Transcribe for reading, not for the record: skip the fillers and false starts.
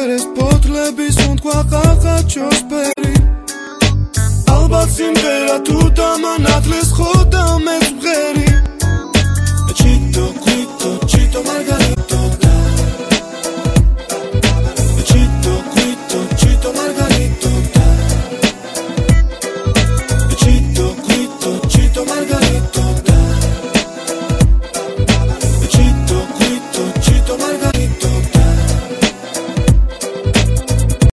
მერეს ფოთლები სუნთქვა ყაყაჩოსფერი ალბათ სიმღერა თუ დამანათლეს ხოდა მეც მღერი